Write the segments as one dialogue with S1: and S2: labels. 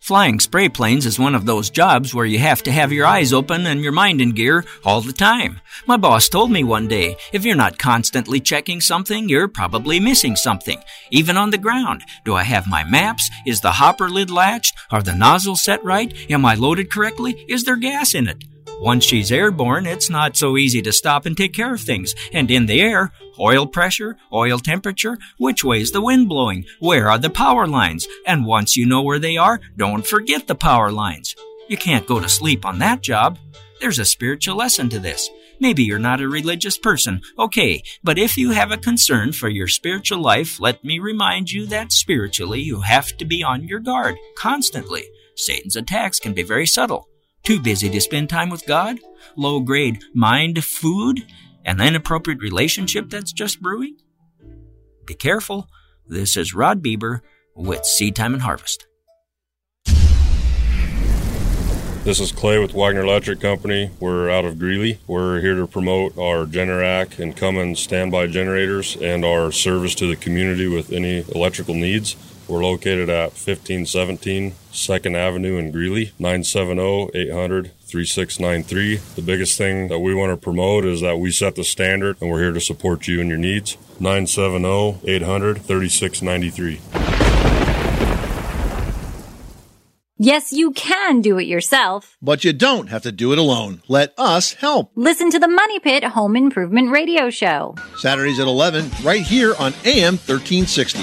S1: Flying spray planes is one of those jobs where you have to have your eyes open and your mind in gear all the time. My boss told me one day, if you're not constantly checking something, you're probably missing something. Even on the ground. Do I have my maps? Is the hopper lid latched? Are the nozzles set right? Am I loaded correctly? Is there gas in it? Once she's airborne, it's not so easy to stop and take care of things. And in the air, oil pressure, oil temperature, which way's the wind blowing, where are the power lines, and once you know where they are, don't forget the power lines. You can't go to sleep on that job. There's a spiritual lesson to this. Maybe you're not a religious person, okay, but if you have a concern for your spiritual life, let me remind you that spiritually you have to be on your guard constantly. Satan's attacks can be very subtle. Too busy to spend time with God? Low-grade mind food? An inappropriate relationship that's just brewing? Be careful. This is Rod Bieber with Seed Time and Harvest.
S2: This is Clay with Wagner Electric Company. We're out of Greeley. We're here to promote our Generac and Cummins standby generators and our service to the community with any electrical needs. We're located at 1517 2nd Avenue in Greeley, 970-800-3693. The biggest thing that we want to promote is that we set the standard, and we're here to support you and your needs. 970-800-3693.
S3: Yes, you can do it yourself.
S4: But you don't have to do it alone. Let us help.
S3: Listen to the Money Pit Home Improvement Radio Show.
S4: Saturdays at 11, right here on AM 1360.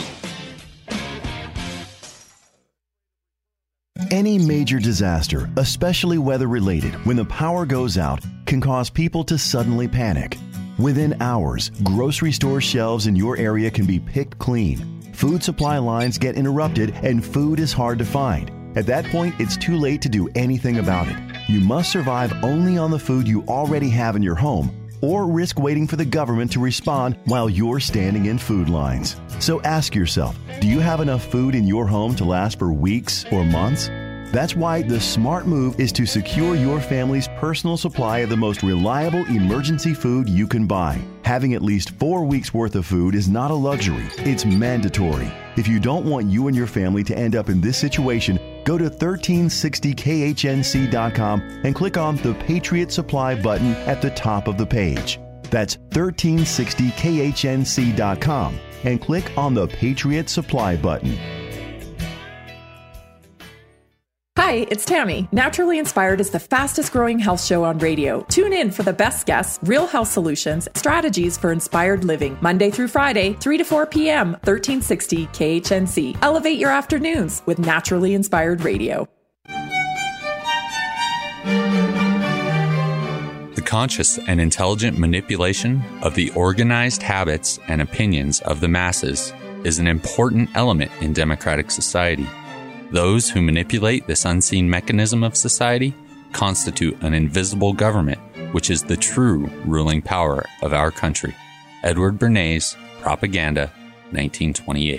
S5: Any major disaster, especially weather-related, when the power goes out, can cause people to suddenly panic. Within hours, grocery store shelves in your area can be picked clean. Food supply lines get interrupted and food is hard to find. At that point, it's too late to do anything about it. You must survive only on the food you already have in your home, or risk waiting for the government to respond while you're standing in food lines. So ask yourself, do you have enough food in your home to last for weeks or months? That's why the smart move is to secure your family's personal supply of the most reliable emergency food you can buy. Having at least 4 weeks' worth of food is not a luxury, it's mandatory. If you don't want you and your family to end up in this situation, go to 1360khnc.com and click on the Patriot Supply button at the top of the page. That's 1360khnc.com and click on the Patriot Supply button.
S6: Hi, it's Tammy. Naturally Inspired is the fastest growing health show on radio. Tune in for the best guests, real health solutions, strategies for inspired living. Monday through Friday, 3 to 4 p.m., 1360 KHNC. Elevate your afternoons with Naturally Inspired Radio.
S7: The conscious and intelligent manipulation of the organized habits and opinions of the masses is an important element in democratic society. Those who manipulate this unseen mechanism of society constitute an invisible government, which is the true ruling power of our country. Edward Bernays, Propaganda, 1928.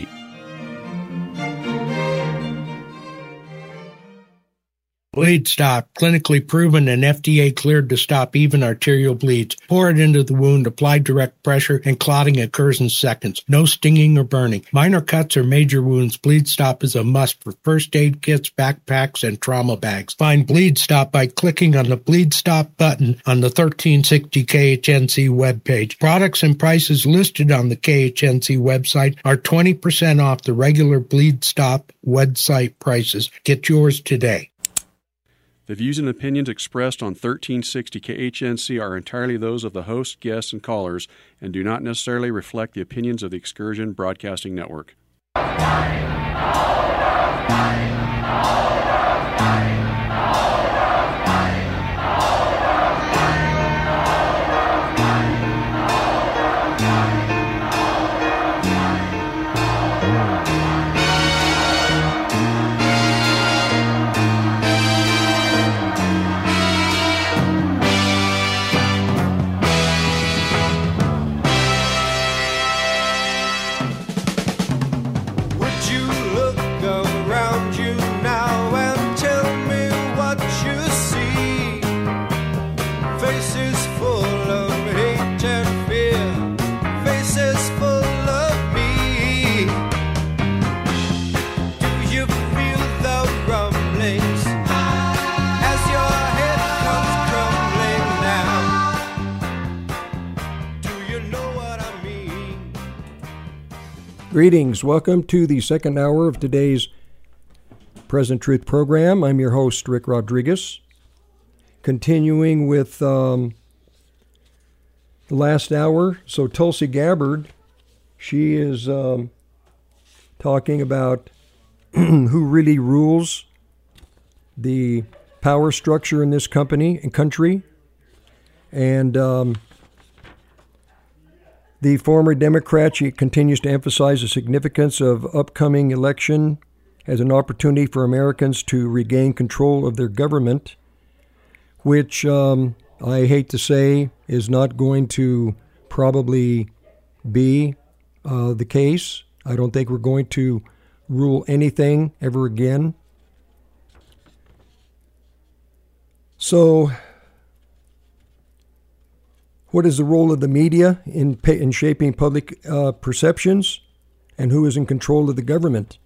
S8: Bleed Stop, clinically proven and FDA cleared to stop even arterial bleeds. Pour it into the wound, apply direct pressure, and clotting occurs in seconds. No stinging or burning. Minor cuts or major wounds, Bleed Stop is a must for first aid kits, backpacks, and trauma bags. Find Bleed Stop by clicking on the Bleed Stop button on the 1360 KHNC webpage. Products and prices listed on the KHNC website are 20% off the regular Bleed Stop website prices. Get yours today.
S9: The views and opinions expressed on 1360 KHNC are entirely those of the host, guests, and callers, and do not necessarily reflect the opinions of the Excursion Broadcasting Network.
S10: Greetings. Welcome to the second hour of today's Present Truth program. I'm your host, Rick Rodriguez. Continuing with the last hour. So Tulsi Gabbard, she is talking about who really rules the power structure in this country. And the former Democrat, she continues to emphasize the significance of upcoming election as an opportunity for Americans to regain control of their government, which I hate to say is not going to probably be the case. I don't think we're going to rule anything ever again. So, what is the role of the media in shaping public perceptions, and who is in control of the government?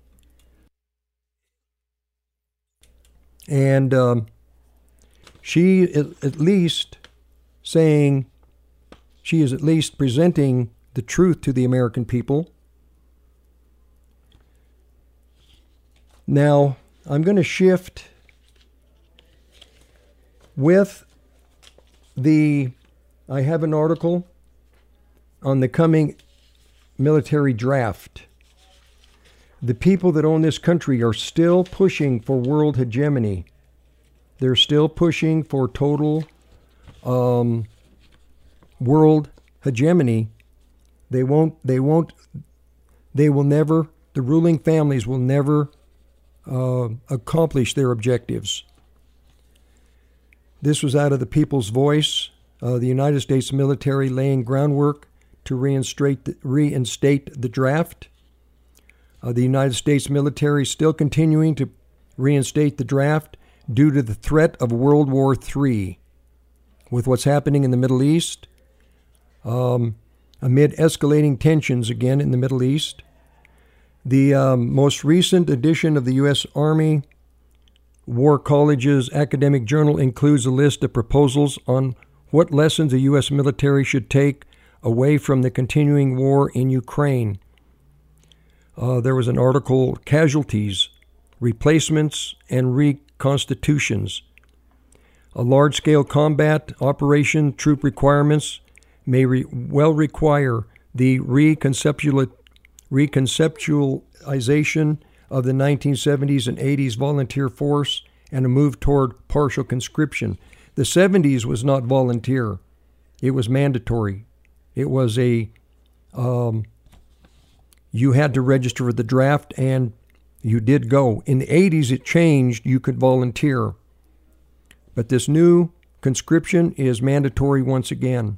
S10: And she is at least presenting the truth to the American people. Now, I'm going to shift with I have an article on the coming military draft. The people that own this country are still pushing for world hegemony. They're still pushing for total world hegemony. The ruling families will never accomplish their objectives. This was out of the People's Voice. The United States military laying groundwork to reinstate the draft. The United States military still continuing to reinstate the draft due to the threat of World War III. With what's happening in the Middle East, amid escalating tensions again in the Middle East, the most recent edition of the U.S. Army War College's academic journal includes a list of proposals on what lessons the U.S. military should take away from the continuing war in Ukraine. There was an article, Casualties, Replacements, and Reconstitutions. A large-scale combat operation troop requirements may well require the reconceptualization of the 1970s and 80s volunteer force and a move toward partial conscription. The 70s was not volunteer. It was mandatory. It was you had to register for the draft, and you did go. In the 80s, it changed. You could volunteer. But this new conscription is mandatory once again.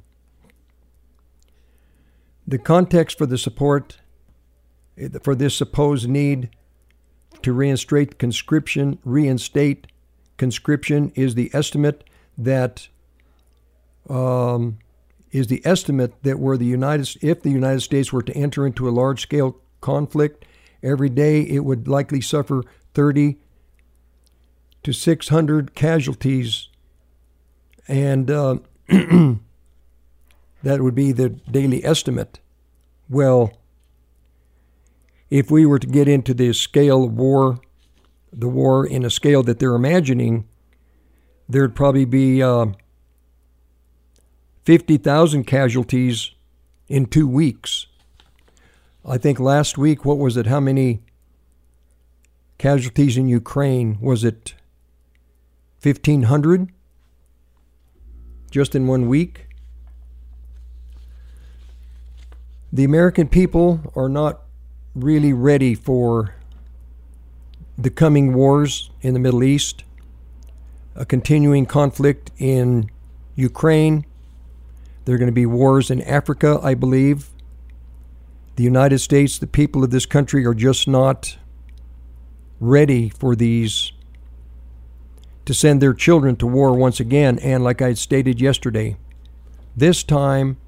S10: The context for the support for this supposed need to reinstate conscription is the estimate that if the United States were to enter into a large-scale conflict, every day it would likely suffer 30 to 600 casualties, and that would be the daily estimate. Well, if we were to get into the scale of war, the war in a scale that they're imagining, there'd probably be 50,000 casualties in 2 weeks. I think last week, what was it? How many casualties in Ukraine? Was it 1,500 just in 1 week? The American people are not really ready for the coming wars in the Middle East, a continuing conflict in Ukraine. There are going to be wars in Africa, I believe. The United States, the people of this country are just not ready for these, to send their children to war once again. And like I stated yesterday, this time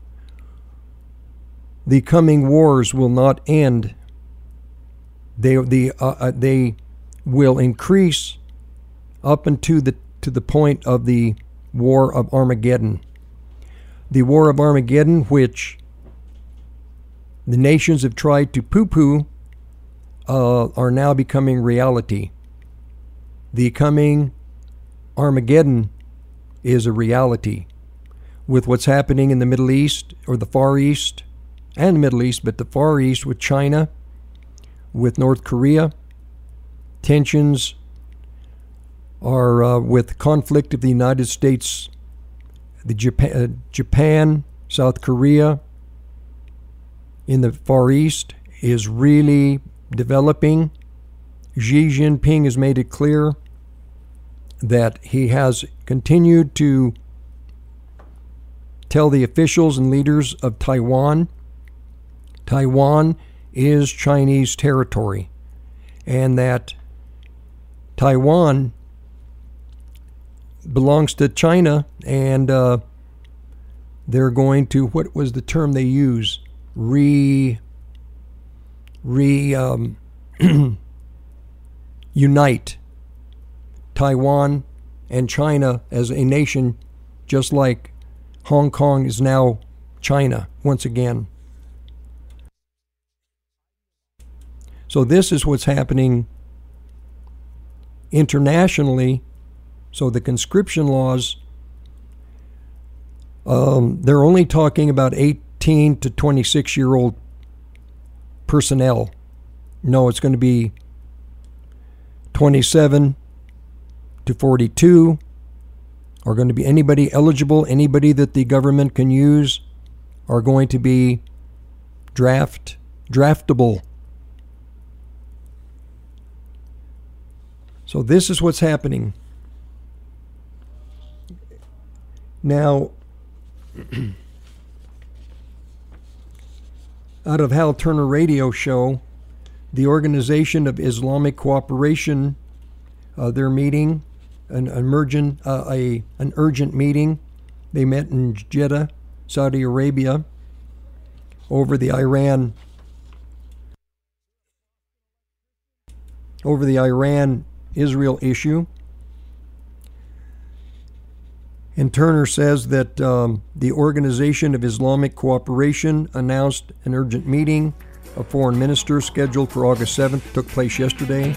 S10: the coming wars will not end. They will increase up into to the point of the War of Armageddon. The War of Armageddon, which the nations have tried to poo-poo are now becoming reality. The coming Armageddon is a reality with what's happening in the Middle East, or the Far East, and the Middle East, but the Far East with China, with North Korea. Tensions are with conflict of the United States, the Japan, South Korea in the Far East is really developing. Xi Jinping has made it clear that he has continued to tell the officials and leaders of Taiwan is Chinese territory, and that Taiwan belongs to China, and they're going to, what was the term they use? Unite Taiwan and China as a nation, just like Hong Kong is now China once again. So this is what's happening internationally. So the conscription laws, they're only talking about 18 to 26-year-old personnel. No, it's going to be 27 to 42 are going to be anybody eligible, anybody that the government can use are going to be draftable. So this is what's happening. Now, out of Hal Turner Radio Show, the Organization of Islamic Cooperation, their meeting, an urgent meeting. They met in Jeddah, Saudi Arabia, over the Iran-Israel issue. And Turner says that the Organization of Islamic Cooperation announced an urgent meeting of foreign ministers scheduled for August 7th, took place yesterday.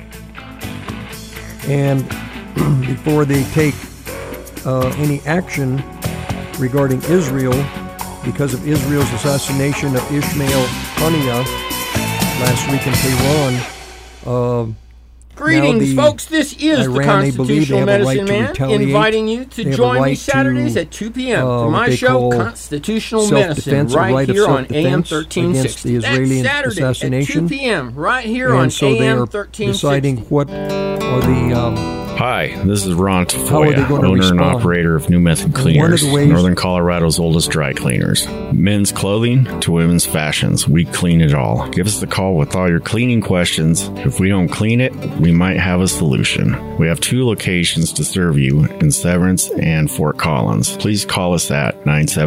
S10: And before they take any action regarding Israel, because of Israel's assassination of Ismail Haniyeh last week in Tehran,
S11: greetings, folks. This is the Constitutional Medicine Man inviting you to join me Saturdays at 2 p.m. for my show, Constitutional Medicine, right here on AM 1360. That's Saturday at 2 p.m. right here on AM 1360.
S10: Deciding what are the...
S12: Hi, this is Ron Tafoya, owner and operator of New Method Cleaners, Northern Colorado's oldest dry cleaners. Men's clothing to women's fashions, we clean it all. Give us a call with all your cleaning questions. If we don't clean it, we might have a solution. We have 2 locations to serve you in Severance and Fort Collins. Please call us at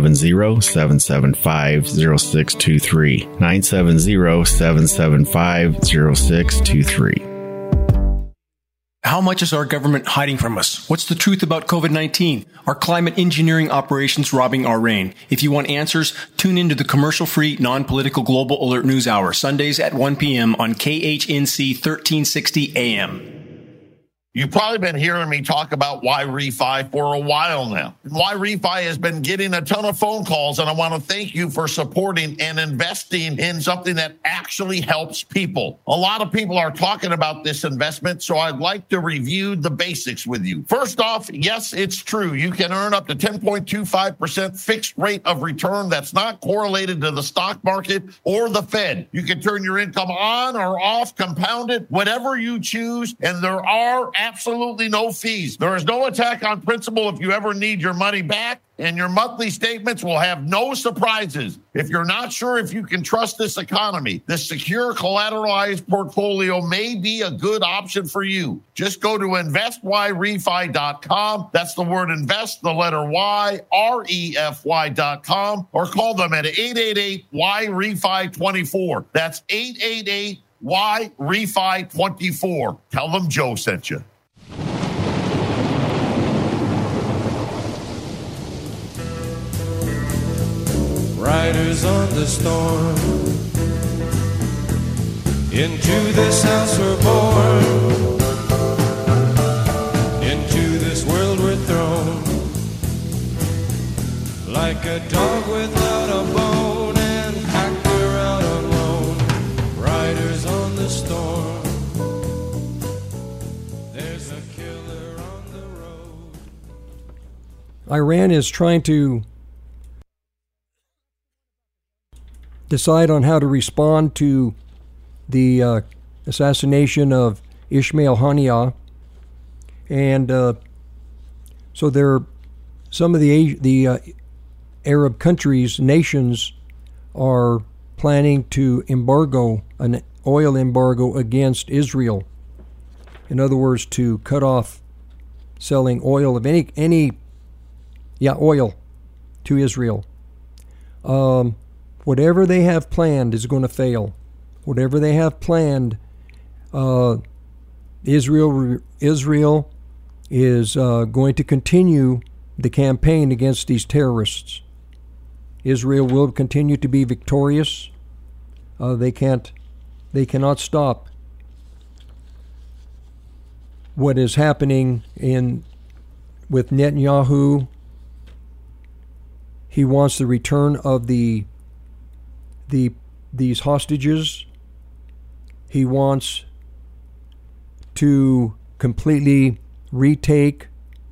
S12: 970-775-0623. 970-775-0623.
S13: How much is our government hiding from us? What's the truth about COVID-19? Are climate engineering operations robbing our rain? If you want answers, tune into the commercial-free, non-political Global Alert News Hour, Sundays at 1 p.m. on KHNC 1360 AM.
S14: You've probably been hearing me talk about Y-Refi for a while now. Y-Refi has been getting a ton of phone calls, and I want to thank you for supporting and investing in something that actually helps people. A lot of people are talking about this investment, so I'd like to review the basics with you. First off, yes, it's true. You can earn up to 10.25% fixed rate of return that's not correlated to the stock market or the Fed. You can turn your income on or off, compound it, whatever you choose, and there are absolutely no fees. There is no attack on principal if you ever need your money back, and your monthly statements will have no surprises. If you're not sure if you can trust this economy, this secure collateralized portfolio may be a good option for you. Just go to investyrefi.com. That's the word invest, the letter Y, REFY.com, or call them at 888-Y-REFI-24. That's 888-Y-REFI-24. Tell them Joe sent you.
S15: riders on the storm. Into this house we're born, into this world we're thrown, like a dog without a bone and packed around alone. Riders on the storm, there's a killer on the road.
S10: Iran is trying to decide on how to respond to the assassination of Ismail Haniyeh, and so some of the Arab countries, nations, are planning to embargo an oil embargo against Israel. In other words, to cut off selling oil of oil to Israel. Whatever they have planned is going to fail. Whatever they have planned, Israel is going to continue the campaign against these terrorists. Israel will continue to be victorious. They cannot stop what is happening with Netanyahu. He wants the return of these hostages. He wants to completely retake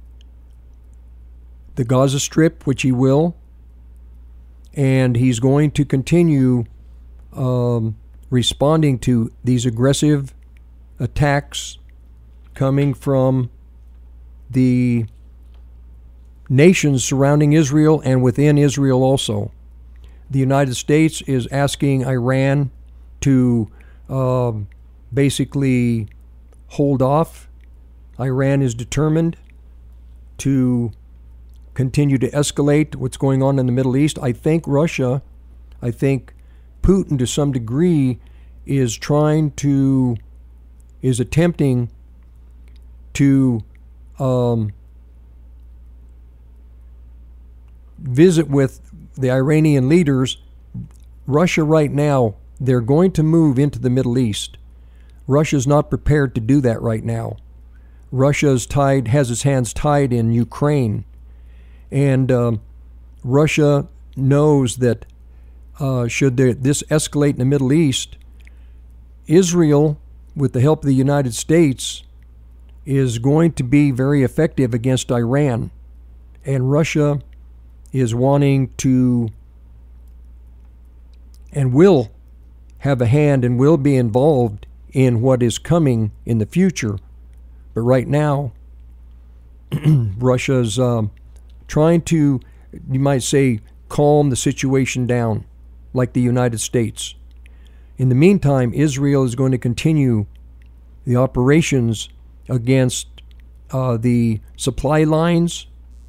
S10: the Gaza Strip, which he will, and he's going to continue responding to these aggressive attacks coming from the nations surrounding Israel and within Israel also. The United States is asking Iran to basically hold off. Iran is determined to continue to escalate what's going on in the Middle East. I think Putin to some degree is attempting to visit with the Iranian leaders. Russia right now, they're going to move into the Middle East. Russia's not prepared to do that right now. Russia's has its hands tied in Ukraine. And Russia knows that should this escalate in the Middle East, Israel, with the help of the United States, is going to be very effective against Iran. And Russia is wanting to and will have a hand and will be involved in what is coming in the future. But right now, Russia's trying to, you might say, calm the situation down, like the United States. In the meantime, Israel is going to continue the operations against the supply lines,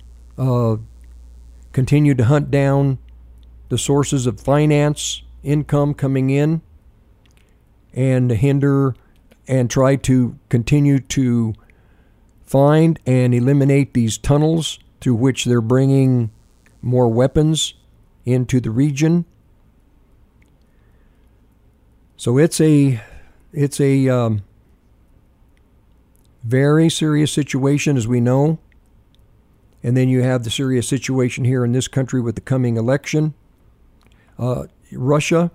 S10: continue to hunt down the sources of finance, income coming in, and hinder and try to continue to find and eliminate these tunnels through which they're bringing more weapons into the region. So it's a very serious situation, as we know. And then you have the serious situation here in this country with the coming election. Russia,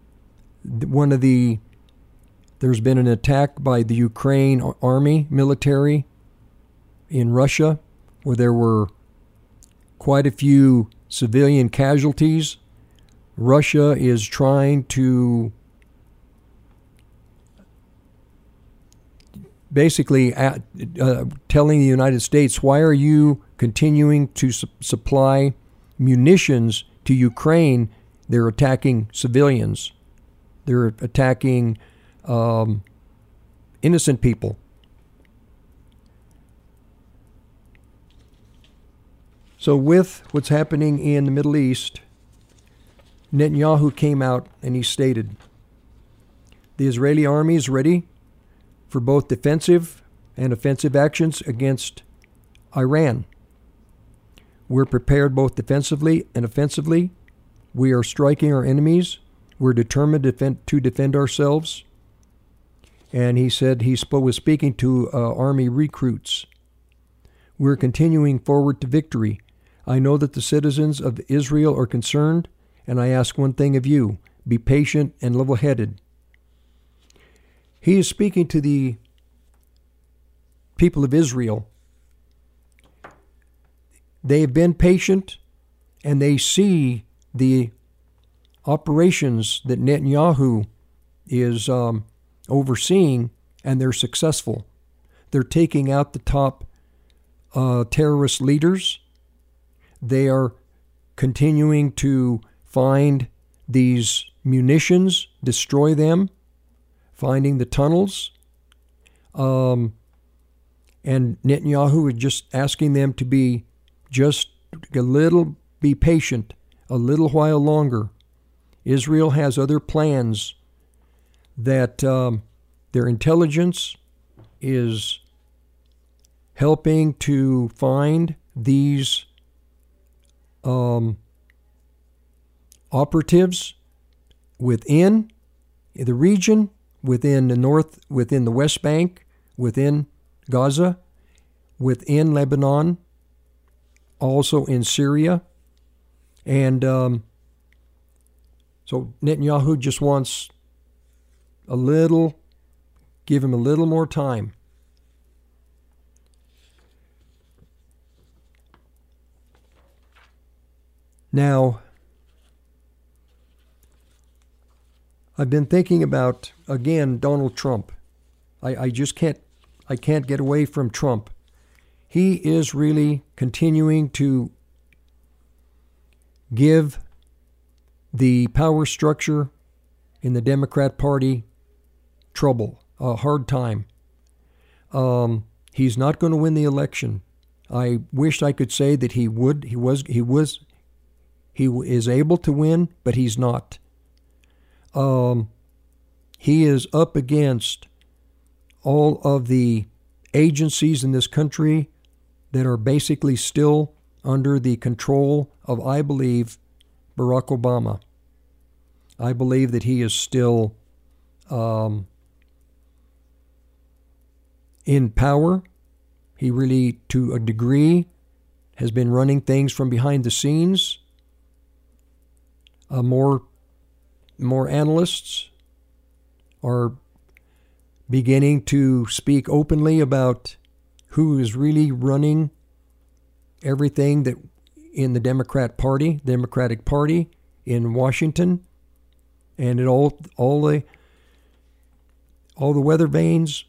S10: there's been an attack by the Ukraine army, military in Russia, where there were quite a few civilian casualties. Russia is trying to basically telling the United States, why are you continuing to supply munitions to Ukraine? They're attacking civilians. They're attacking innocent people. So with what's happening in the Middle East, Netanyahu came out and he stated, the Israeli army is ready for both defensive and offensive actions against Iran. We're prepared both defensively and offensively. We are striking our enemies. We're determined to defend ourselves. And he said he was speaking to Army recruits. We're continuing forward to victory. I know that the citizens of Israel are concerned, and I ask one thing of you: be patient and level-headed. He is speaking to the people of Israel. They've been patient, and they see the operations that Netanyahu is overseeing, and they're successful. They're taking out the top terrorist leaders. They are continuing to find these munitions, destroy them, finding the tunnels. And Netanyahu is just asking them to be be patient a little while longer. Israel has other plans that their intelligence is helping to find these operatives within the region, within the north, within the West Bank, within Gaza, within Lebanon, also in Syria. And so Netanyahu just wants give him a little more time. Now, I've been thinking about, again, Donald Trump. I can't get away from Trump. He is really continuing to give the power structure in the Democrat Party trouble, a hard time. He's not going to win the election. I wish I could say that he would. He is able to win, but he's not. He is up against all of the agencies in this country that are basically still under the control of, I believe, Barack Obama. I believe that he is still in power. He really, to a degree, has been running things from behind the scenes. More analysts are beginning to speak openly about who is really running everything that in the Democratic Party in Washington, and all the weather vanes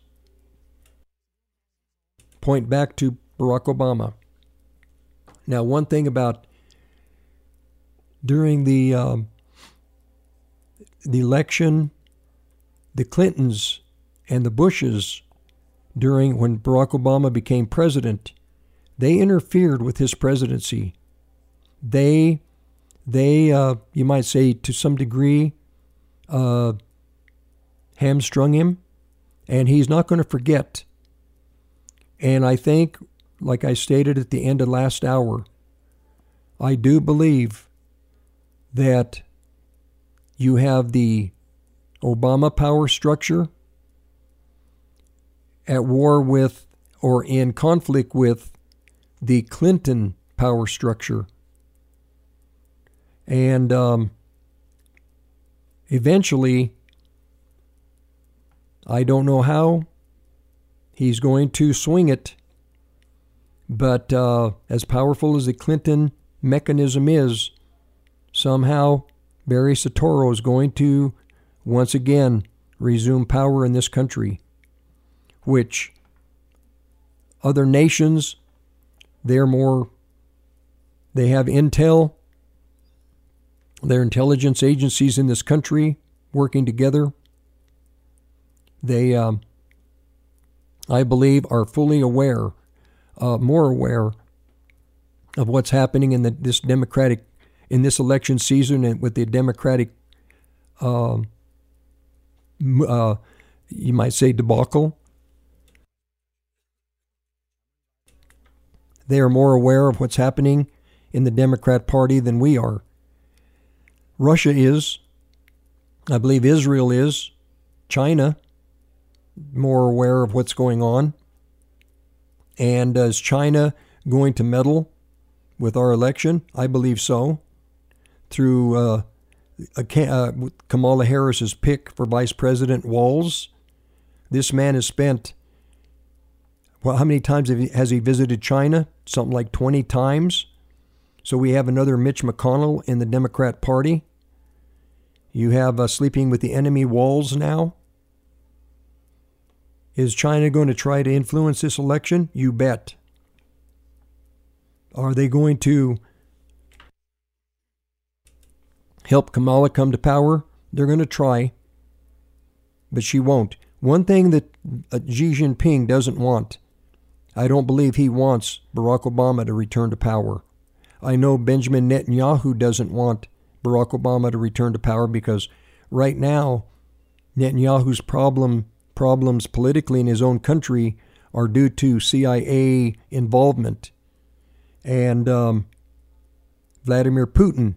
S10: point back to Barack Obama. Now, one thing about during the election, the Clintons and the Bushes, when Barack Obama became president, they interfered with his presidency. They you might say to some degree, hamstrung him, and he's not going to forget. And I think, like I stated at the end of last hour, I do believe that you have the Obama power structure at war with or in conflict with the Clinton power structure. And eventually, I don't know how he's going to swing it, but as powerful as the Clinton mechanism is, somehow Barry Soetoro is going to once again resume power in this country, which other nations, they have intel, their intelligence agencies in this country working together. They, I believe, are fully aware, more aware of what's happening in this election season and with the Democratic, you might say, debacle. They are more aware of what's happening in the Democrat Party than we are. Russia is. I believe Israel is. China, more aware of what's going on. And is China going to meddle with our election? I believe so. Through Kamala Harris's pick for Vice President Walz. This man has spent, well, how many times has he visited China? Something like 20 times. So we have another Mitch McConnell in the Democrat Party. You have sleeping with the enemy Walz now. Is China going to try to influence this election? You bet. Are they going to help Kamala come to power? They're going to try, but she won't. One thing that Xi Jinping doesn't want, I don't believe he wants Barack Obama to return to power. I know Benjamin Netanyahu doesn't want Barack Obama to return to power because right now Netanyahu's problems politically in his own country are due to CIA involvement. And Vladimir Putin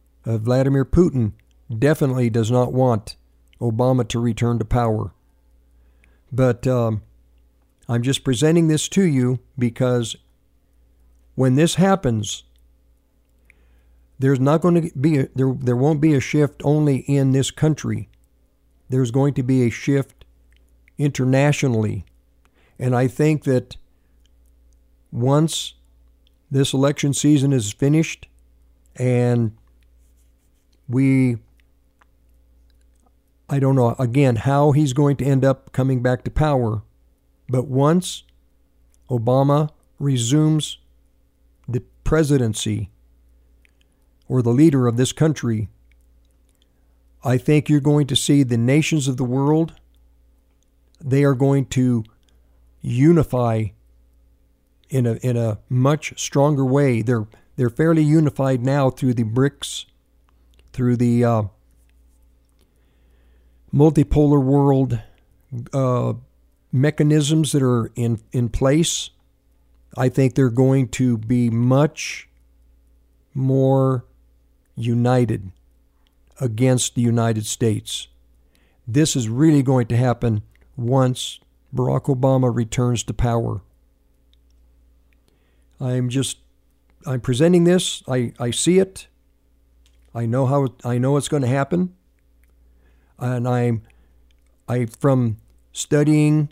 S10: definitely does not want Obama to return to power. But I'm just presenting this to you because when this happens, there's not going to be there won't be a shift only in this country. There's going to be a shift internationally. And I think that once this election season is finished and I don't know, again, how he's going to end up coming back to power. But once Obama resumes the presidency or the leader of this country, I think you're going to see the nations of the world, they are going to unify in a much stronger way. They're fairly unified now through the BRICS, through the multipolar world mechanisms that are in place. I think they're going to be much more united against the United States. This is really going to happen once Barack Obama returns to power. I'm presenting this. I see it. I know it's going to happen. And I from studying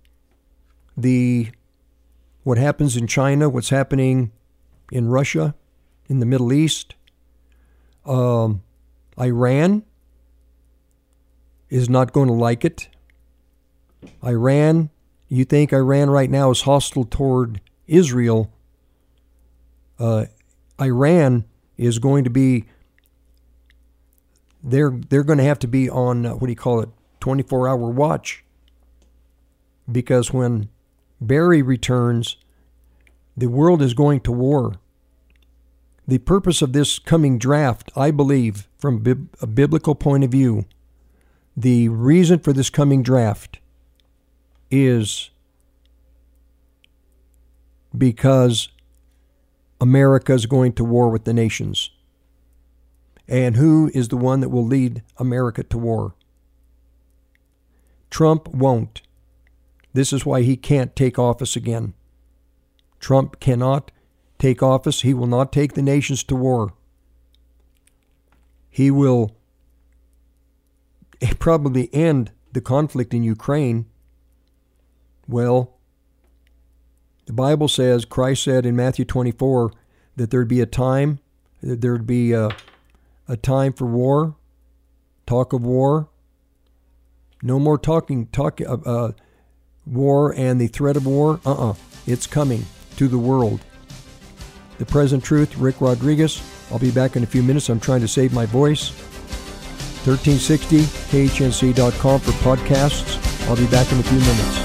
S10: what happens in China, what's happening in Russia, in the Middle East, Iran is not going to like it. You think Iran right now is hostile toward Israel. Iran is going to be, they're going to have to be on, 24-hour watch. Because when Barry returns, the world is going to war. The purpose of this coming draft, I believe, from a biblical point of view, the reason for this coming draft is because America is going to war with the nations. And who is the one that will lead America to war? Trump won't. This is why he can't take office again. Trump cannot take office. He will not take the nations to war. He will probably end the conflict in Ukraine. Well, the Bible says, Christ said in Matthew 24, that there'd be a time for war, talk of war. No more war and the threat of war. It's coming to the world. The Present Truth, Rick Rodriguez. I'll be back in a few minutes. I'm trying to save my voice. 1360 KHNC.com for podcasts. I'll be back in a few minutes.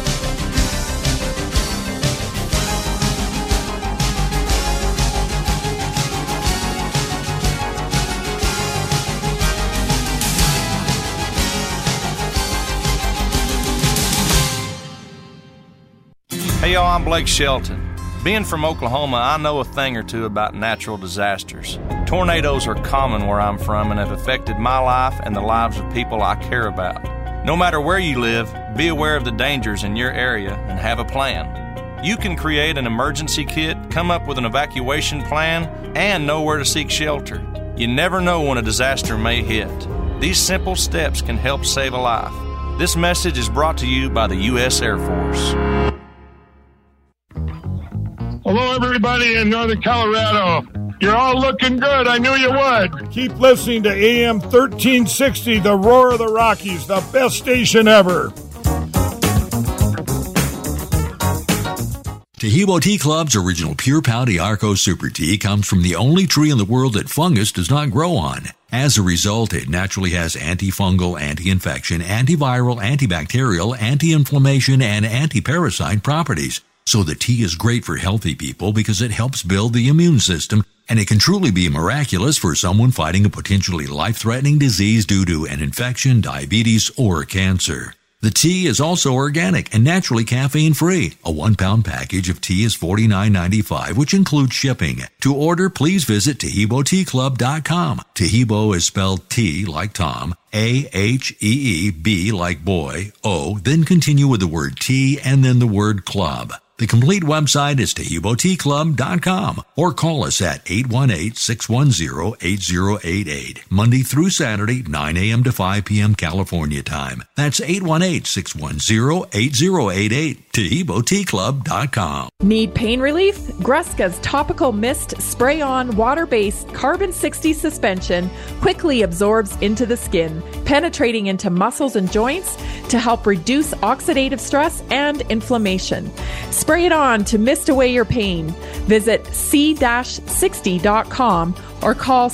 S16: Hey y'all, I'm Blake Shelton. Being from Oklahoma, I know a thing or two about natural disasters. Tornadoes are common where I'm from and have affected my life and the lives of people I care about. No matter where you live, be aware of the dangers in your area and have a plan. You can create an emergency kit, come up with an evacuation plan, and know where to seek shelter. You never know when a disaster may hit. These simple steps can help save a life. This message is brought to you by the U.S. Air Force.
S17: Hello, everybody in Northern Colorado. You're all looking good. I knew you would.
S18: Keep listening to AM 1360, the Roar of the Rockies, the best station ever.
S19: Taheebo Tea Club's original Pure Pau d'Arco Super Tea comes from the only tree in the world that fungus does not grow on. As a result, it naturally has antifungal, anti-infection, antiviral, antibacterial, anti-inflammation, and anti-parasite properties. So the tea is great for healthy people because it helps build the immune system, and it can truly be miraculous for someone fighting a potentially life-threatening disease due to an infection, diabetes, or cancer. The tea is also organic and naturally caffeine-free. A 1-pound package of tea is $49.95, which includes shipping. To order, please visit TaheeboTeaClub.com. Taheebo is spelled T like Tom, A-H-E-E-B like boy, O, then continue with the word tea and then the word club. The complete website is TaheeboTeaClub.com or call us at 818-610-8088, Monday through Saturday, 9 a.m. to 5 p.m. California time. That's 818-610-8088, TaheeboTeaClub.com.
S6: Need pain relief? Greska's topical mist spray-on water-based carbon-60 suspension quickly absorbs into the skin, penetrating into muscles and joints to help reduce oxidative stress and inflammation. Spray it on to mist away your pain. Visit c-60.com or call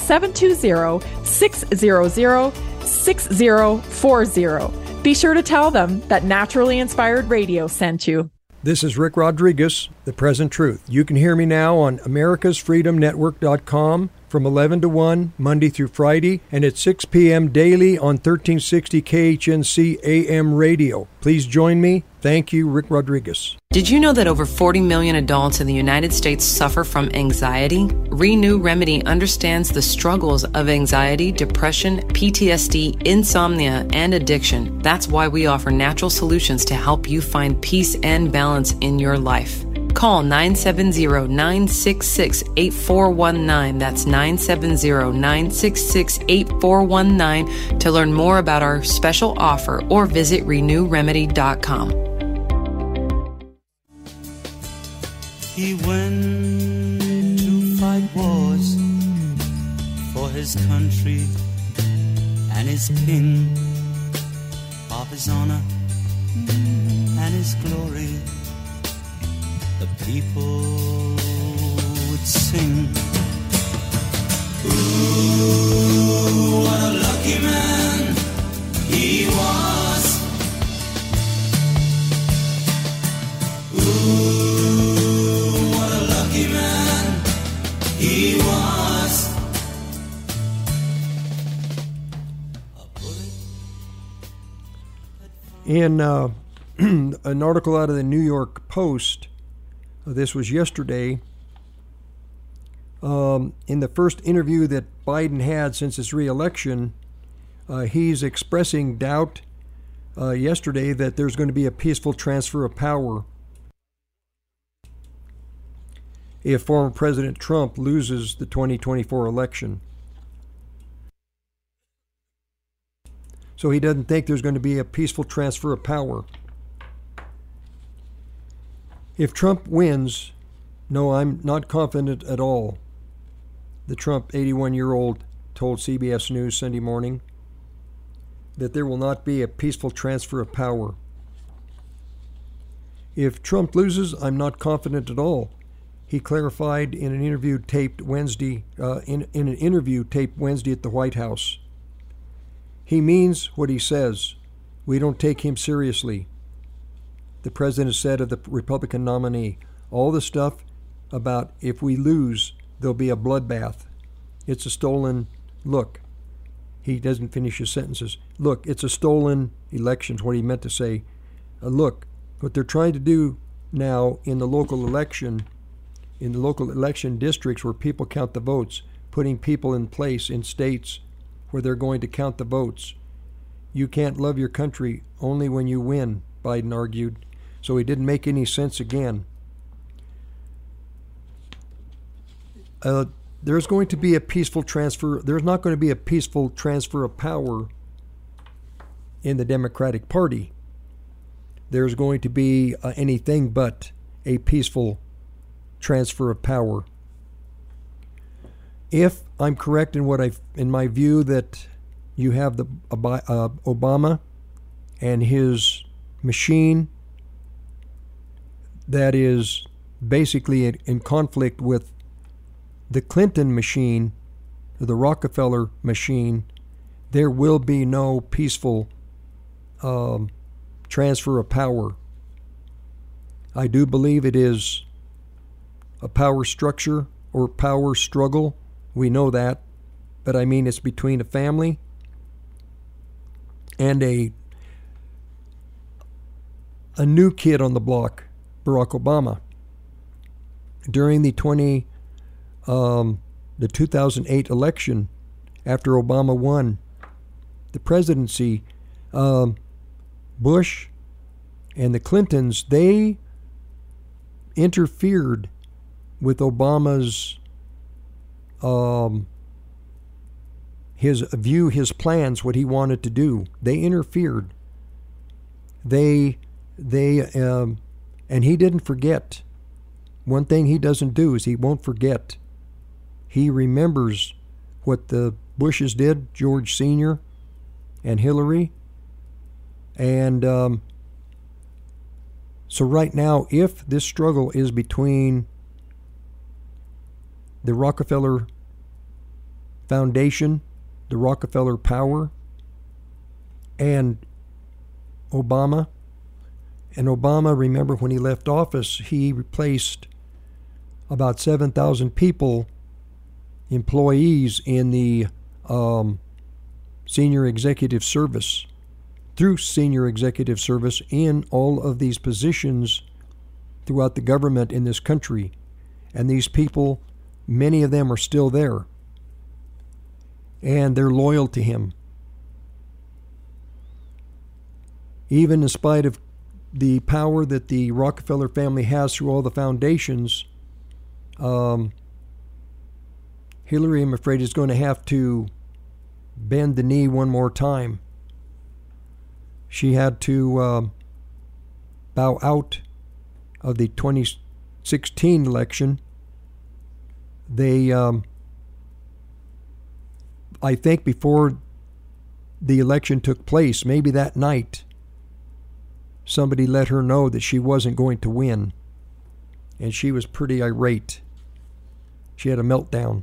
S6: 720-600-6040. Be sure to tell them that Naturally Inspired Radio sent you.
S10: This is Rick Rodriguez, The Present Truth. You can hear me now on americasfreedomnetwork.com from 11 to 1, Monday through Friday, and at 6 p.m. daily on 1360 KHNC AM radio. Please join me. Thank you, Rick Rodriguez.
S20: Did you know that over 40 million adults in the United States suffer from anxiety? Renew Remedy understands the struggles of anxiety, depression, PTSD, insomnia, and addiction. That's why we offer natural solutions to help you find peace and balance in your life. Call 970-966-8419. That's 970-966-8419 to learn more about our special offer or visit renewremedy.com.
S15: He went to fight wars for his country and his king, of his honor and his glory. The people would sing, ooh, what a lucky man he was. Ooh, what a lucky man he was.
S10: In an article out of the New York Post, this was yesterday, in the first interview that Biden had since his re-election, he's expressing doubt yesterday that there's going to be a peaceful transfer of power if former President Trump loses the 2024 election. So he doesn't think there's going to be a peaceful transfer of power. If Trump wins, no, I'm not confident at all. The Trump 81-year-old told CBS News Sunday morning that there will not be a peaceful transfer of power. If Trump loses, I'm not confident at all. He clarified in an interview taped Wednesday, in an interview taped Wednesday at the White House. He means what he says. We don't take him seriously. The president said of the Republican nominee, all the stuff about if we lose, there'll be a bloodbath. It's a stolen look. He doesn't finish his sentences. Look, it's a stolen election, what he meant to say. Look, what they're trying to do now in the local election districts where people count the votes, putting people in place in states where they're going to count the votes. You can't love your country only when you win, Biden argued. So it didn't make any sense again. There's going to be a peaceful transfer. There's not going to be a peaceful transfer of power in the Democratic Party. There's going to be anything but a peaceful transfer of power. If I'm correct in my view that you have the Obama and his machine that is basically in conflict with the Clinton machine, the Rockefeller machine, there will be no peaceful transfer of power. I do believe it is a power structure or power struggle. We know that, but I mean it's between a family and a new kid on the block, Barack Obama. During the 2008 election, after Obama won the presidency, Bush and the Clintons, they interfered with Obama's his plans, what he wanted to do. They interfered. And he didn't forget. One thing he doesn't do is he won't forget. He remembers what the Bushes did, George Sr. and Hillary. And so right now, if this struggle is between the Rockefeller Foundation, the Rockefeller Power, and Obama, remember when he left office, he replaced about 7,000 people, employees in the senior executive service, through senior executive service in all of these positions throughout the government in this country. And these people, many of them are still there. And they're loyal to him. Even in spite of the power that the Rockefeller family has through all the foundations, Hillary, I'm afraid, is going to have to bend the knee one more time. She had to bow out of the 2016 election. They, I think before the election took place, maybe that night, somebody let her know that she wasn't going to win. And she was pretty irate. She had a meltdown.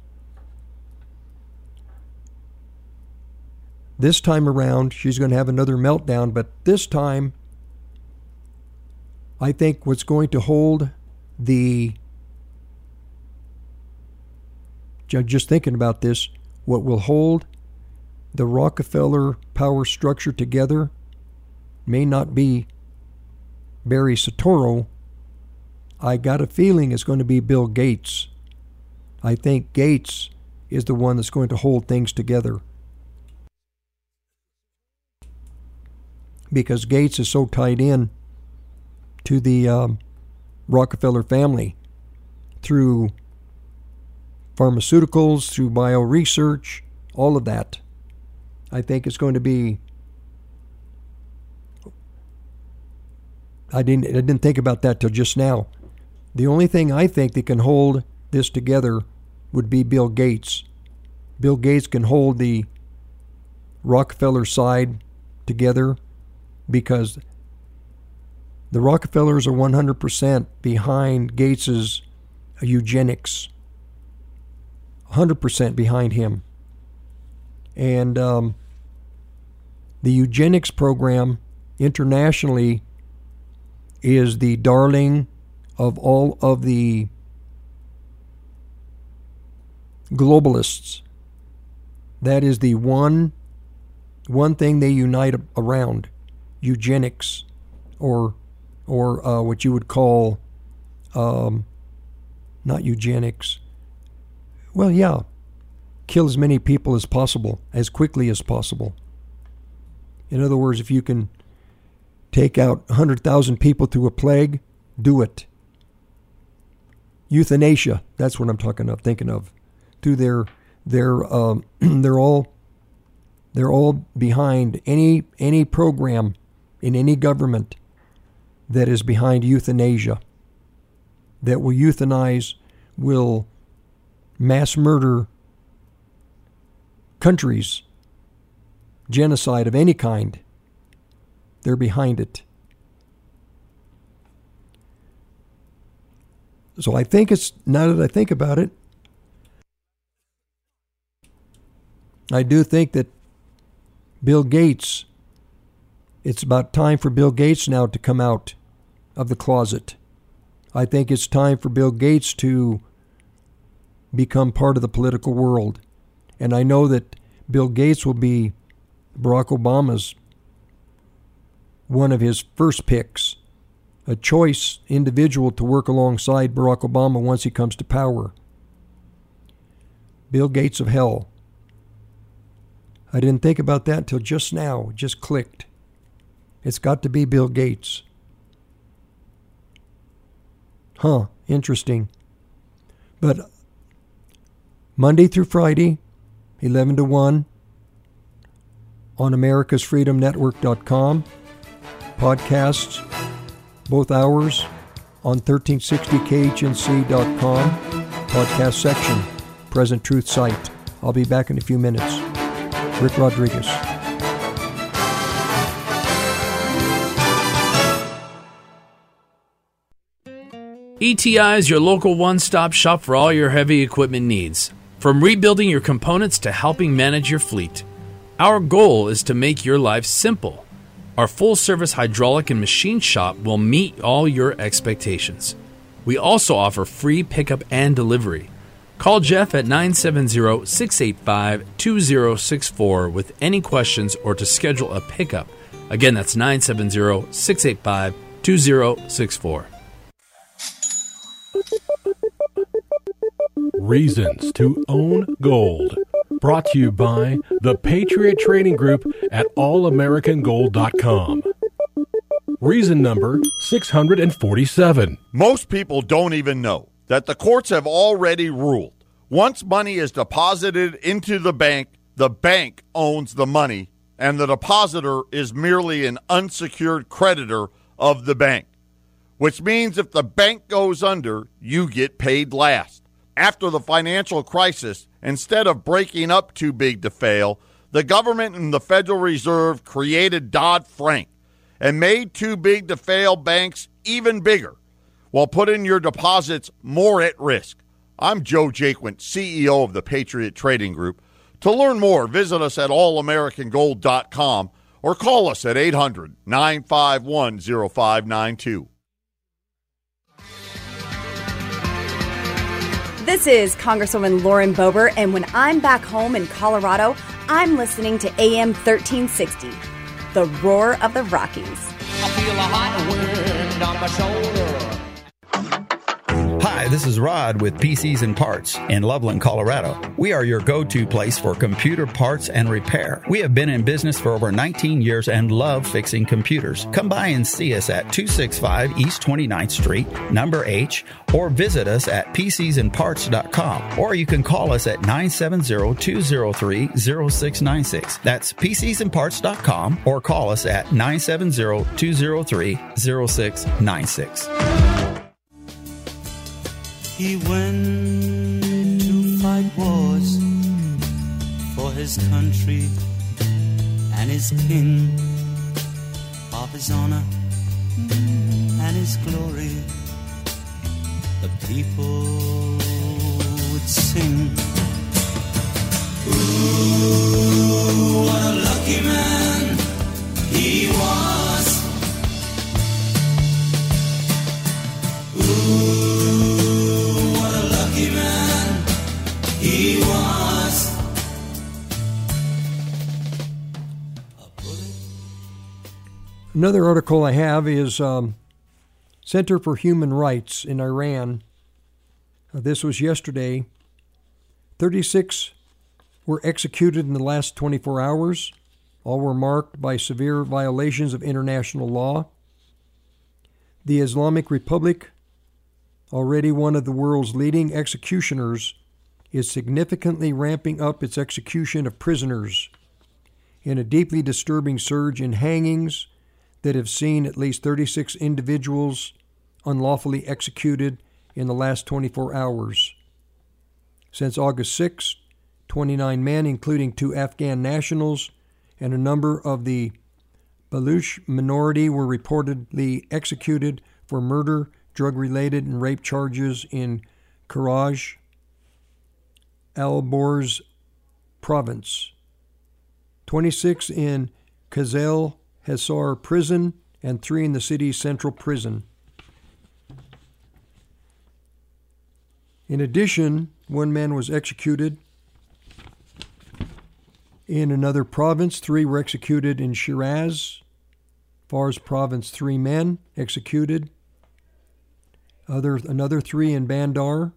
S10: This time around, she's going to have another meltdown, but this time, I think what's going to hold just thinking about this, what will hold the Rockefeller power structure together may not be Barry Soetoro. I got a feeling it's going to be Bill Gates. I think Gates is the one that's going to hold things together. Because Gates is so tied in to the Rockefeller family through pharmaceuticals, through bioresearch, all of that. I think it's going to be... I didn't think about that till just now. The only thing I think that can hold this together would be Bill Gates. Bill Gates can hold the Rockefeller side together because the Rockefellers are 100% behind Gates's eugenics. 100% behind him. And the eugenics program internationally is the darling of all of the globalists. That is the one thing they unite around, eugenics, or what you would call, not eugenics. Well, yeah, kill as many people as possible, as quickly as possible. In other words, if you can take out 100,000 people through a plague, do it. Euthanasia, that's what I'm thinking of. Through they're all behind any program in any government that is behind euthanasia, that will euthanize, will mass murder countries, genocide of any kind. They're behind it. So I think now that I think about it, I do think that Bill Gates, it's about time for Bill Gates now to come out of the closet. I think it's time for Bill Gates to become part of the political world. And I know that Bill Gates will be Barack Obama's one of his first picks, a choice individual to work alongside Barack Obama once he comes to power. Bill Gates of hell. I didn't think about that until just now. It just clicked. It's got to be Bill Gates. Interesting. But Monday through Friday, 11 to 1, on americasfreedomnetwork.com. Podcasts, both hours, on 1360khnc.com. Podcast section, Present Truth site. I'll be back in a few minutes. Rick Rodriguez.
S21: ETI is your local one-stop shop for all your heavy equipment needs. From rebuilding your components to helping manage your fleet. Our goal is to make your life simple. Our full-service hydraulic and machine shop will meet all your expectations. We also offer free pickup and delivery. Call Jeff at 970-685-2064 with any questions or to schedule a pickup. Again, that's 970-685-2064.
S22: Reasons to Own Gold. Brought to you by the Patriot Trading Group at allamericangold.com. Reason number 647.
S23: Most people don't even know that the courts have already ruled. Once money is deposited into the bank owns the money, and the depositor is merely an unsecured creditor of the bank, which means if the bank goes under, you get paid last. After the financial crisis, instead of breaking up too big to fail, the government and the Federal Reserve created Dodd-Frank and made too big to fail banks even bigger, while putting your deposits more at risk. I'm Joe Jaquint, CEO of the Patriot Trading Group. To learn more, visit us at allamericangold.com or call us at 800-951-0592.
S24: This is Congresswoman Lauren Boebert, and when I'm back home in Colorado, I'm listening to AM 1360, the roar of the Rockies.
S25: I feel a hot wind on my shoulder.
S26: Hi, this is Rod with PCs and Parts in Loveland, Colorado. We are your go-to place for computer parts and repair. We have been in business for over 19 years and love fixing computers. Come by and see us at 265 East 29th Street, number H, or visit us at PCsandParts.com. Or you can call us at 970-203-0696. That's PCsandParts.com, or call us at 970-203-0696.
S27: He went to fight wars for his country and his king, of his honor and his glory. The people would sing, ooh, what a lucky man he was. Ooh, he was.
S10: Another article I have is Center for Human Rights in Iran. This was yesterday. 36 were executed in the last 24 hours. All were marked by severe violations of international law. The Islamic Republic, already one of the world's leading executioners, is significantly ramping up its execution of prisoners in a deeply disturbing surge in hangings that have seen at least 36 individuals unlawfully executed in the last 24 hours. Since August 6, 29 men, including 2 Afghan nationals and a number of the Baluch minority, were reportedly executed for murder, drug-related, and rape charges in Karaj, Al-Borz province, 26 in Kazel Hesar prison, and 3 in the city's central prison. In addition, 1 man was executed in another province. 3 were executed in Shiraz, Fars province. 3 men executed. Another 3 in Bandar.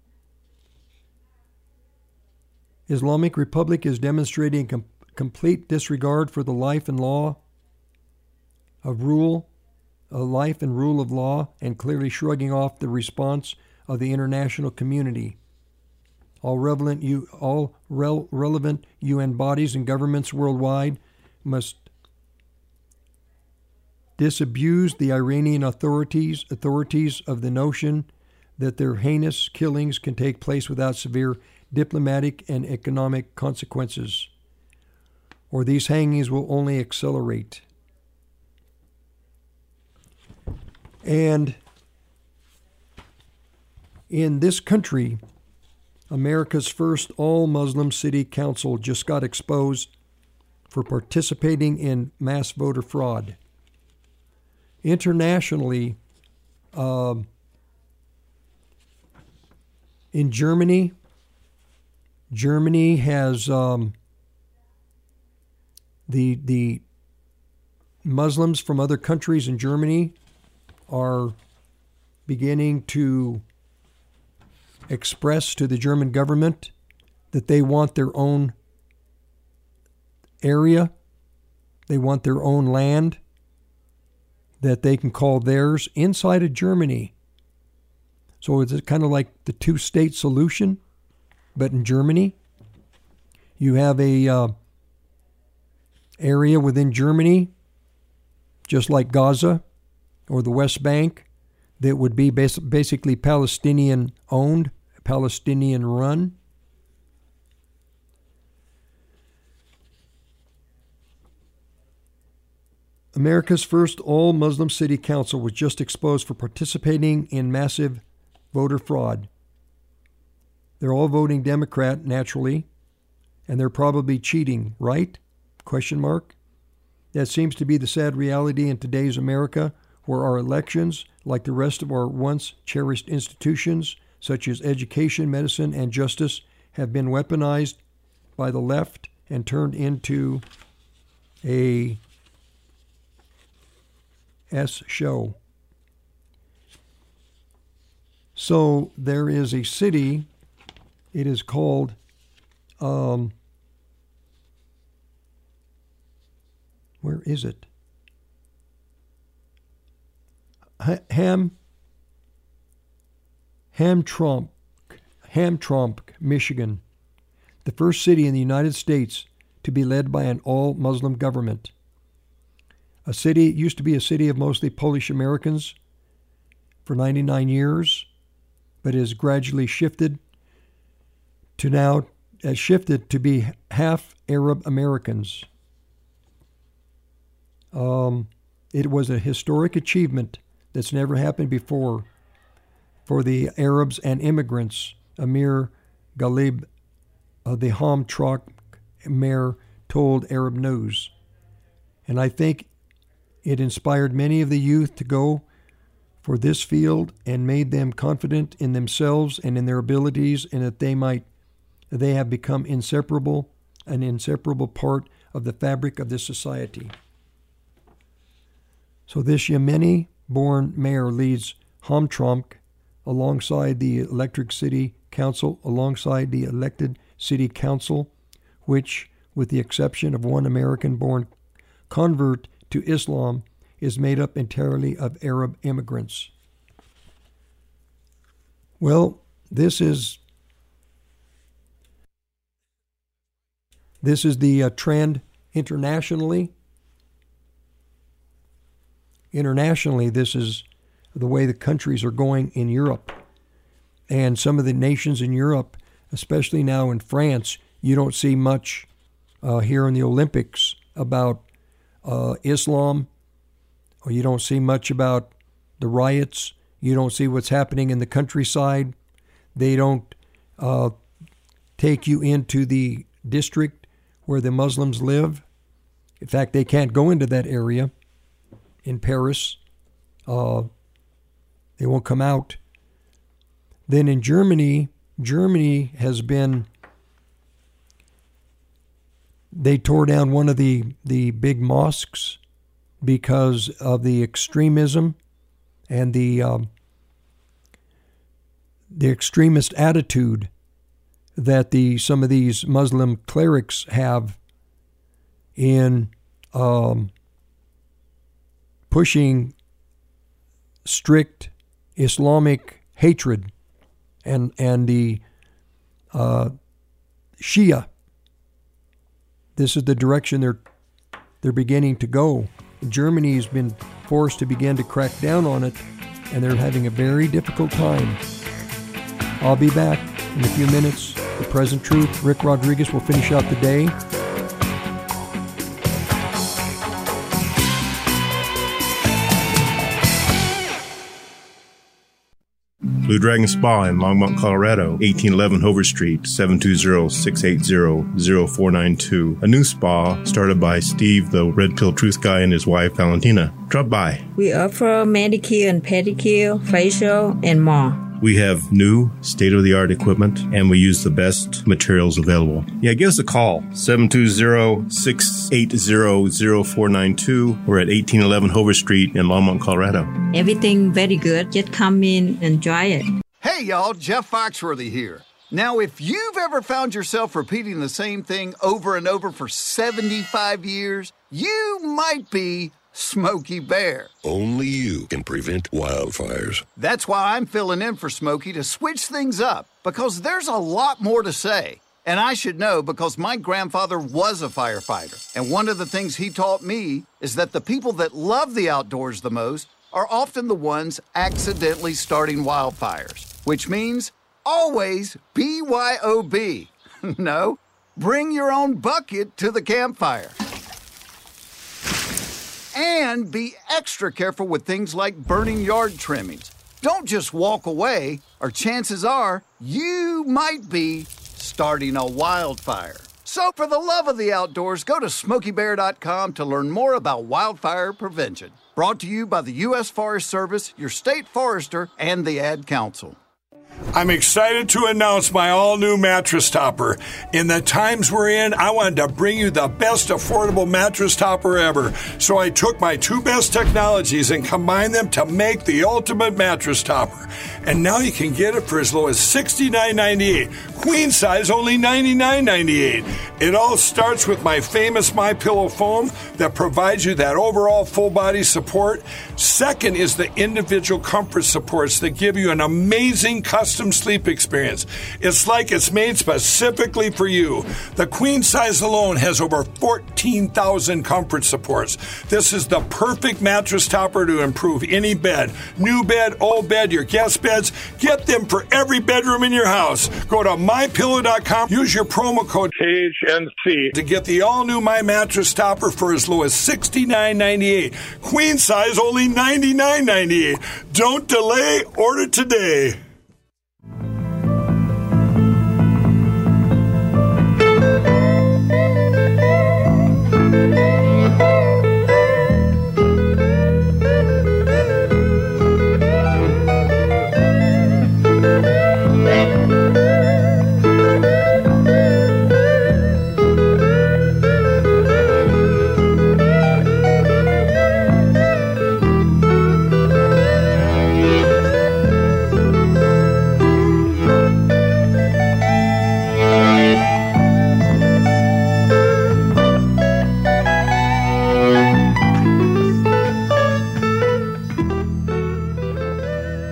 S10: Islamic Republic is demonstrating complete disregard for the life and rule of law, and clearly shrugging off the response of the international community. All relevant UN bodies and governments worldwide must disabuse the Iranian authorities of the notion that their heinous killings can take place without severe diplomatic and economic consequences, or these hangings will only accelerate. And in this country, America's first all-Muslim city council just got exposed for participating in mass voter fraud. Internationally, in Germany has the Muslims from other countries in Germany are beginning to express to the German government that they want their own area, they want their own land that they can call theirs inside of Germany. So it's kind of like the two-state solution, but in Germany. You have a area within Germany, just like Gaza or the West Bank, that would be basically Palestinian-owned, Palestinian-run. America's first all-Muslim city council was just exposed for participating in massive voter fraud. They're all voting Democrat, naturally, and they're probably cheating, right? Question mark. That seems to be the sad reality in today's America, where our elections, like the rest of our once cherished institutions, such as education, medicine, and justice, have been weaponized by the left and turned into a show. So there is a city, it is called where is it? Hamtramck, Michigan, the first city in the United States to be led by an all-Muslim government. It used to be a city of mostly Polish Americans for 99 years, but has gradually shifted to be half Arab Americans. It was a historic achievement that's never happened before for the Arabs and immigrants. Amir Ghalib, the Hamtramck mayor, told Arab News. And I think it inspired many of the youth to go for this field and made them confident in themselves and in their abilities, and that they have become an inseparable part of the fabric of this society. So this Yemeni-born mayor leads Hamtramck alongside the elected city council which, with the exception of one American-born convert to Islam, is made up entirely of Arab immigrants. Well, this is the trend internationally. Internationally, this is the way the countries are going in Europe. And some of the nations in Europe, especially now in France, you don't see much here in the Olympics about Islam, or you don't see much about the riots. You don't see what's happening in the countryside. They don't take you into the district where the Muslims live. In fact, they can't go into that area in Paris. They won't come out. Then in Germany has been, they tore down one of the big mosques because of the extremism and the extremist attitude that some of these Muslim clerics have in pushing strict Islamic hatred and the Shia. This is the direction they're beginning to go. Germany's been forced to begin to crack down on it, and they're having a very difficult time. I'll be back in a few minutes. The Present Truth. Rick Rodriguez will finish out the day.
S1: Blue Dragon Spa in Longmont, Colorado, 1811 Hover Street, 720-680-0492. A new spa started by Steve, the Red Pill Truth Guy, and his wife, Valentina. Drop by.
S2: We offer manicure and pedicure, facial, and more.
S1: We have new state-of-the-art equipment, and we use the best materials available. Yeah, give us a call, 720-680-0492. We're at 1811 Hover Street in Longmont, Colorado.
S2: Everything very good. Just come in and try it.
S3: Hey, y'all, Jeff Foxworthy here. Now, if you've ever found yourself repeating the same thing over and over for 75 years, you might be Smokey Bear.
S4: Only you can prevent wildfires.
S3: That's why I'm filling in for Smokey to switch things up, because there's a lot more to say. And I should know because my grandfather was a firefighter. And one of the things he taught me is that the people that love the outdoors the most are often the ones accidentally starting wildfires, which means always BYOB. No, bring your own bucket to the campfire. And be extra careful with things like burning yard trimmings. Don't just walk away, or chances are you might be starting a wildfire. So for the love of the outdoors, go to SmokeyBear.com to learn more about wildfire prevention. Brought to you by the U.S. Forest Service, your state forester, and the Ad Council.
S18: I'm excited to announce my all-new mattress topper. In the times we're in, I wanted to bring you the best affordable mattress topper ever. So I took my two best technologies and combined them to make the ultimate mattress topper. And now you can get it for as low as $69.98. Queen size only $99.98. It all starts with my famous MyPillow foam that provides you that overall full body support. Second is the individual comfort supports that give you an amazing custom sleep experience. It's like it's made specifically for you. The queen size alone has over 14,000 comfort supports. This is the perfect mattress topper to improve any bed. New bed, old bed, your guest beds. Get them for every bedroom in your house. Go to MyPillow.com. Use your promo code KHNC to get the all-new My Mattress Topper for as low as $69.98. Queen size only $99.98. Don't delay. Order today.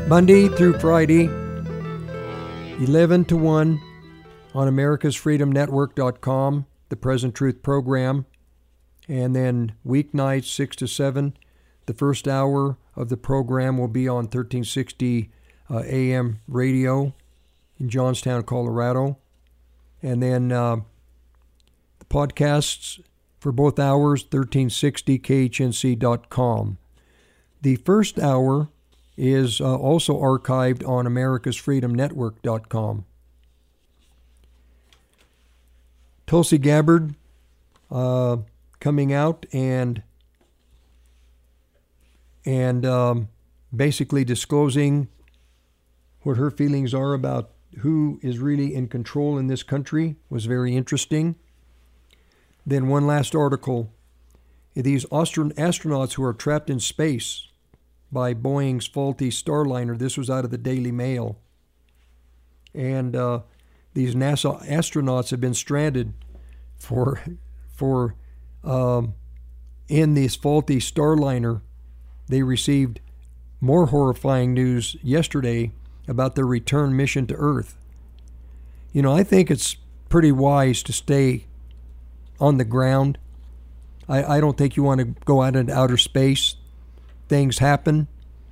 S10: Monday through Friday, 11 to 1 on americasfreedomnetwork.com, the Present Truth program. And then weeknights, 6 to 7, the first hour of the program will be on 1360 AM radio in Johnstown, Colorado. And then the podcasts for both hours, 1360khnc.com. The first hour is also archived on americasfreedomnetwork.com. Tulsi Gabbard coming out and basically disclosing what her feelings are about who is really in control in this country was very interesting. Then one last article. These astronauts who are trapped in space by Boeing's faulty Starliner. This was out of the Daily Mail. And these NASA astronauts have been stranded for in this faulty Starliner. They received more horrifying news yesterday about their return mission to Earth. You know, I think it's pretty wise to stay on the ground. I don't think you want to go out into outer space. Things happen.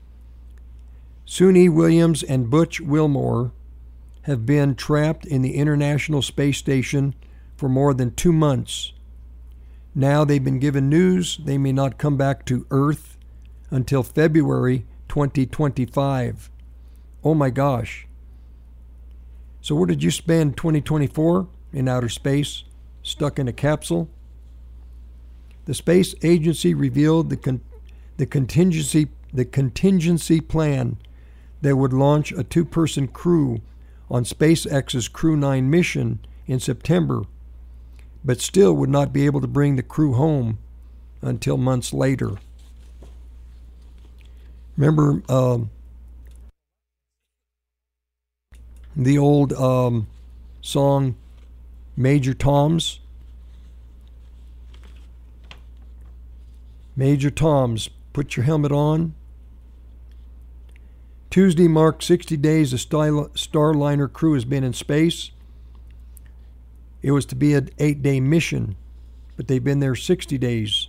S10: Suni Williams and Butch Wilmore have been trapped in the International Space Station for more than 2 months. Now they've been given news they may not come back to Earth until February 2025. Oh my gosh. So where did you spend 2024? In outer space, stuck in a capsule? The space agency revealed the contingency plan that would launch a 2-person crew on SpaceX's Crew 9 mission in September, but still would not be able to bring the crew home until months later. Remember the old song Major Toms? Major Toms, put your helmet on. Tuesday marked 60 days the Starliner crew has been in space. It was to be an 8-day mission, but they've been there 60 days.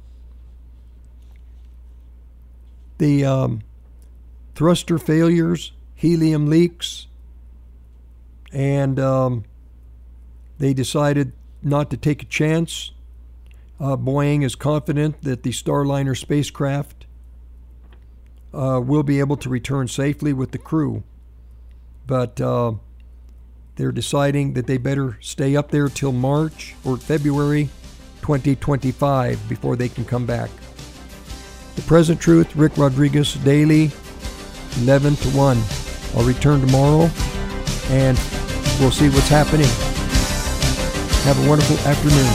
S10: The thruster failures, helium leaks, and they decided not to take a chance. Boeing is confident that the Starliner spacecraft will be able to return safely with the crew. But they're deciding that they better stay up there till March or February 2025 before they can come back. The Present Truth, Rick Rodriguez, daily, 11 to 1. I'll return tomorrow and we'll see what's happening. Have a wonderful afternoon.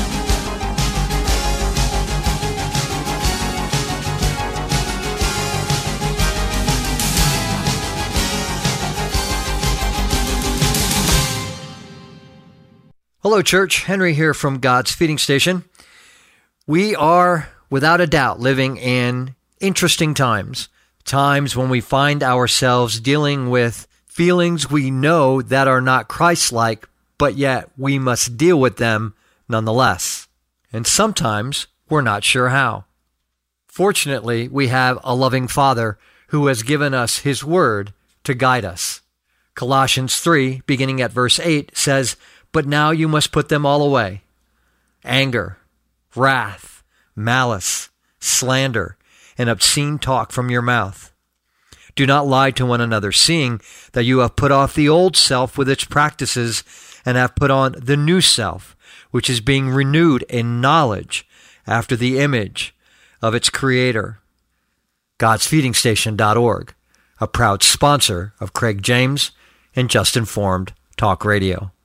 S5: Hello, church. Henry here from God's Feeding Station. We are, without a doubt, living in interesting times. Times when we find ourselves dealing with feelings we know that are not Christ-like, but yet we must deal with them nonetheless. And sometimes we're not sure how. Fortunately, we have a loving Father who has given us His Word to guide us. Colossians 3, beginning at verse 8, says, "But now you must put them all away. Anger, wrath, malice, slander, and obscene talk from your mouth. Do not lie to one another, seeing that you have put off the old self with its practices and have put on the new self, which is being renewed in knowledge after the image of its Creator." God'sFeedingStation.org, a proud sponsor of Craig James and Just Informed Talk Radio.